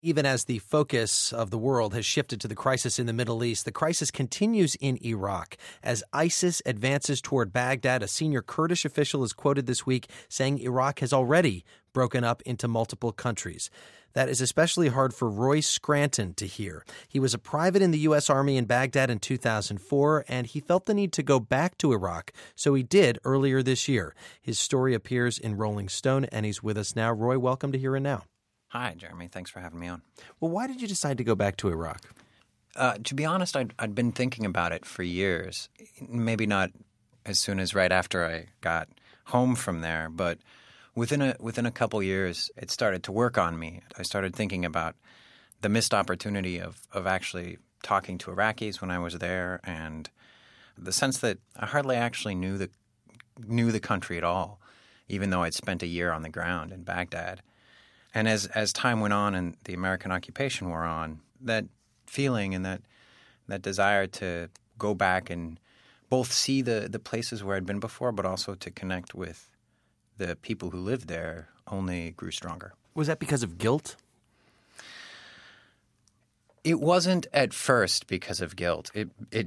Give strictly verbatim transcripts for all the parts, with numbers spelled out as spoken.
Even as the focus of the world has shifted to the crisis in the Middle East, the crisis continues in Iraq. As ISIS advances toward Baghdad, a senior Kurdish official is quoted this week saying Iraq has already broken up into multiple countries. That is especially hard for Roy Scranton to hear. He was a private in the U S. Army in Baghdad in two thousand four, and he felt the need to go back to Iraq, so he did earlier this year. His story appears in Rolling Stone, and he's with us now. Roy, welcome to Here and Now. Hi, Jeremy. Thanks for having me on. Well, why did you decide to go back to Iraq? Uh, to be honest, I'd, I'd been thinking about it for years. Maybe not as soon as right after I got home from there, but within a within a couple years, it started to work on me. I started thinking about the missed opportunity of, of actually talking to Iraqis when I was there, and the sense that I hardly actually knew the knew the country at all, even though I'd spent a year on the ground in Baghdad. And as as time went on and the American occupation wore on, that feeling and that that desire to go back and both see the, the places where I'd been before, but also to connect with the people who lived there only grew stronger. Was that because of guilt? It wasn't at first because of guilt. It it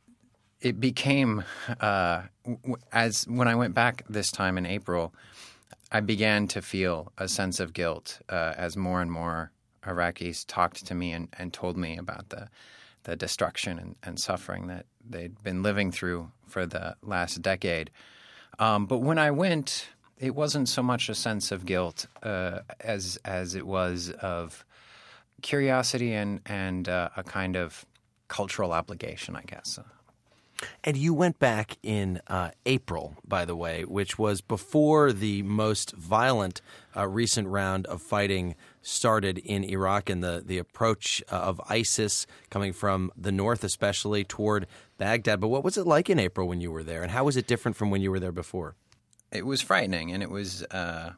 it became uh, as when I went back this time in April, I began to feel a sense of guilt uh, as more and more Iraqis talked to me and, and told me about the the destruction and, and suffering that they'd been living through for the last decade. Um, but when I went, it wasn't so much a sense of guilt uh, as as it was of curiosity and and uh, a kind of cultural obligation, I guess. And you went back in uh, April, by the way, which was before the most violent uh, recent round of fighting started in Iraq and the, the approach uh, of ISIS coming from the north, especially toward Baghdad. But what was it like in April when you were there, and how was it different from when you were there before? It was frightening, and it was uh,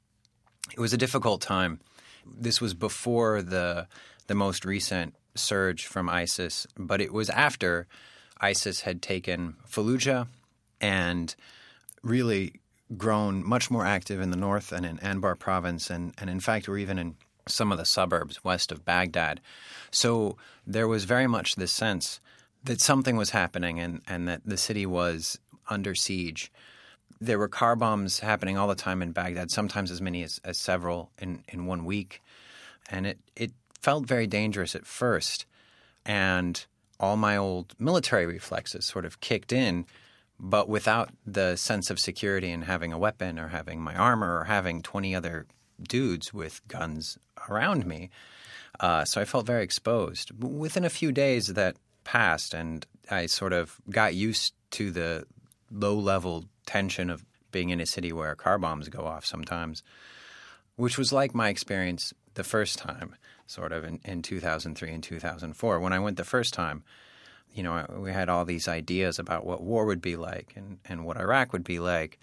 it was a difficult time. This was before the the most recent surge from ISIS, but it was after ISIS had taken Fallujah and really grown much more active in the north and in Anbar province, and, and in fact were even in some of the suburbs west of Baghdad. So there was very much this sense that something was happening and, and that the city was under siege. There were car bombs happening all the time in Baghdad, sometimes as many as, as several in, in one week. And it, it felt very dangerous at first. And all my old military reflexes sort of kicked in, but without the sense of security in having a weapon or having my armor or having twenty other dudes with guns around me. Uh, so I felt very exposed. But within a few days that passed, and I sort of got used to the low-level tension of being in a city where car bombs go off sometimes, which was like my experience the first time, sort of in, in two thousand three and two thousand four. When I went the first time, you know, we had all these ideas about what war would be like and, and what Iraq would be like.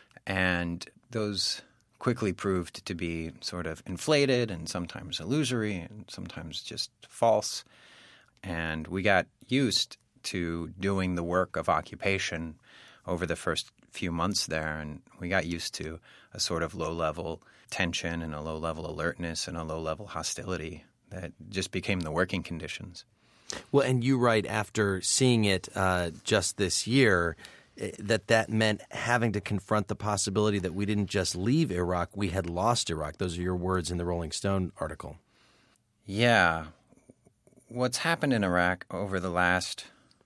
And those quickly proved to be sort of inflated and sometimes illusory and sometimes just false. And we got used to doing the work of occupation over the first few months there, and we got used to a sort of low-level tension and a low-level alertness and a low-level hostility that just became the working conditions. Well, and you write after seeing it uh, just this year that that meant having to confront the possibility that we didn't just leave Iraq, we had lost Iraq. Those are your words in the Rolling Stone article. Yeah. What's happened in Iraq over the last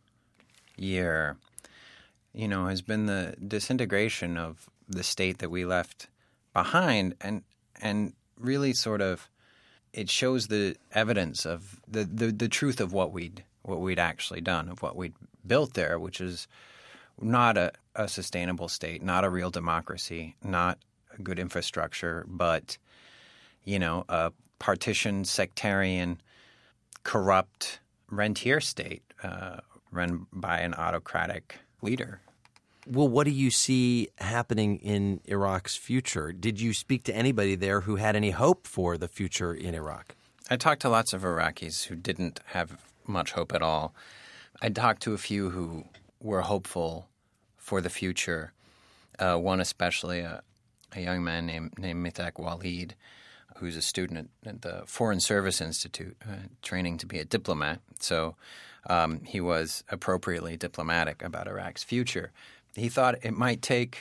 year, you know, has been the disintegration of the state that we left behind, and and really sort of it shows the evidence of the, the, the truth of what we'd what we'd actually done, of what we'd built there, which is not a, a sustainable state, not a real democracy, not a good infrastructure, but, you know, a partitioned, sectarian, corrupt rentier state uh, run by an autocratic leader. Well, what do you see happening in Iraq's future? Did you speak to anybody there who had any hope for the future in Iraq? I talked to lots of Iraqis who didn't have much hope at all. I talked to a few who were hopeful for the future. Uh, one especially, a, a young man named named Mithaq Walid, who's a student at, at the Foreign Service Institute, uh, training to be a diplomat. So um, he was appropriately diplomatic about Iraq's future. He thought it might take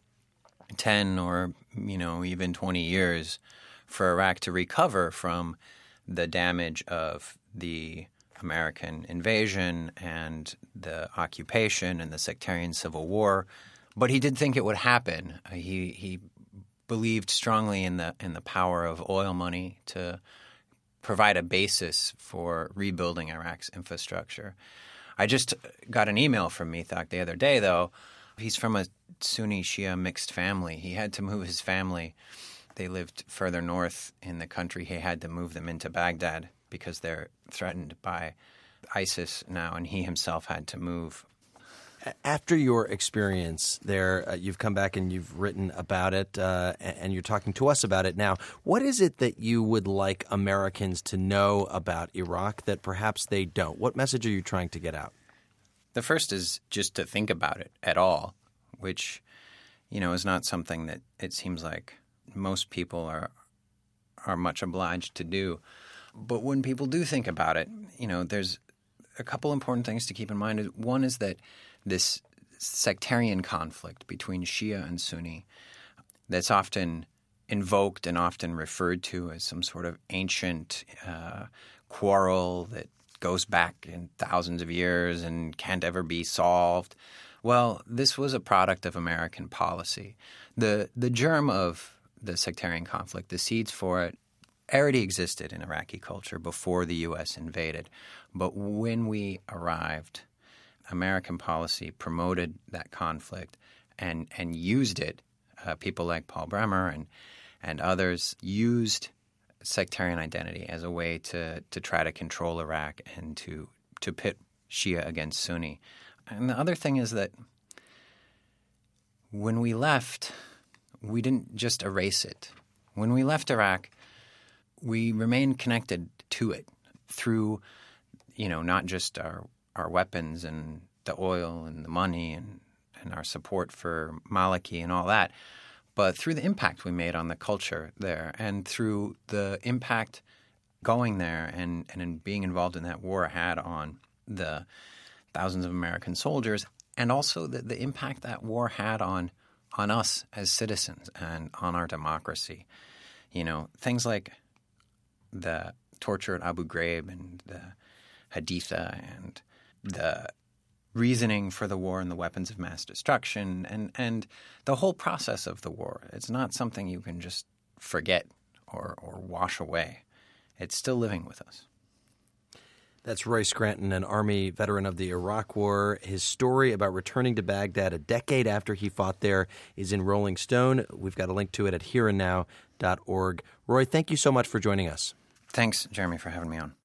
ten or, you know, even twenty years for Iraq to recover from the damage of the American invasion and the occupation and the sectarian civil war. But he did think it would happen. Uh, he he believed strongly in the in the power of oil money to provide a basis for rebuilding Iraq's infrastructure. I just got an email from Mithaq the other day, though. He's from a Sunni Shia mixed family. He had to move his family. They lived further north in the country. He had to move them into Baghdad because they're threatened by ISIS now, and he himself had to move. After your experience there, uh, you've come back and you've written about it, uh, and you're talking to us about it now. What is it that you would like Americans to know about Iraq that perhaps they don't? What message are you trying to get out? The first is just to think about it at all, which, you know, is not something that it seems like most people are are much obliged to do. But when people do think about it, you know, there's a couple important things to keep in mind. One is that this sectarian conflict between Shia and Sunni that's often invoked and often referred to as some sort of ancient uh, quarrel that goes back in thousands of years and can't ever be solved. Well, this was a product of American policy. The the germ of the sectarian conflict, the seeds for it, already existed in Iraqi culture before the U S invaded. But when we arrived, American policy promoted that conflict and, and used it. Uh, people like Paul Bremer and, and others used sectarian identity as a way to, to try to control Iraq and to, to pit Shia against Sunni. And the other thing is that when we left, we didn't just erase it. When we left Iraq, we remained connected to it through, you know, not just our, our weapons and the oil and the money and, and our support for Maliki and all that, but through the impact we made on the culture there and through the impact going there and, and in being involved in that war had on the thousands of American soldiers, and also the, the impact that war had on on us as citizens and on our democracy. You know, things like the torture at Abu Ghraib and the Haditha and the reasoning for the war and the weapons of mass destruction and, and the whole process of the war. It's not something you can just forget or, or wash away. It's still living with us. That's Roy Scranton, an Army veteran of the Iraq War. His story about returning to Baghdad a decade after he fought there is in Rolling Stone. We've got a link to it at here and now dot org. Roy, thank you so much for joining us. Thanks, Jeremy, for having me on.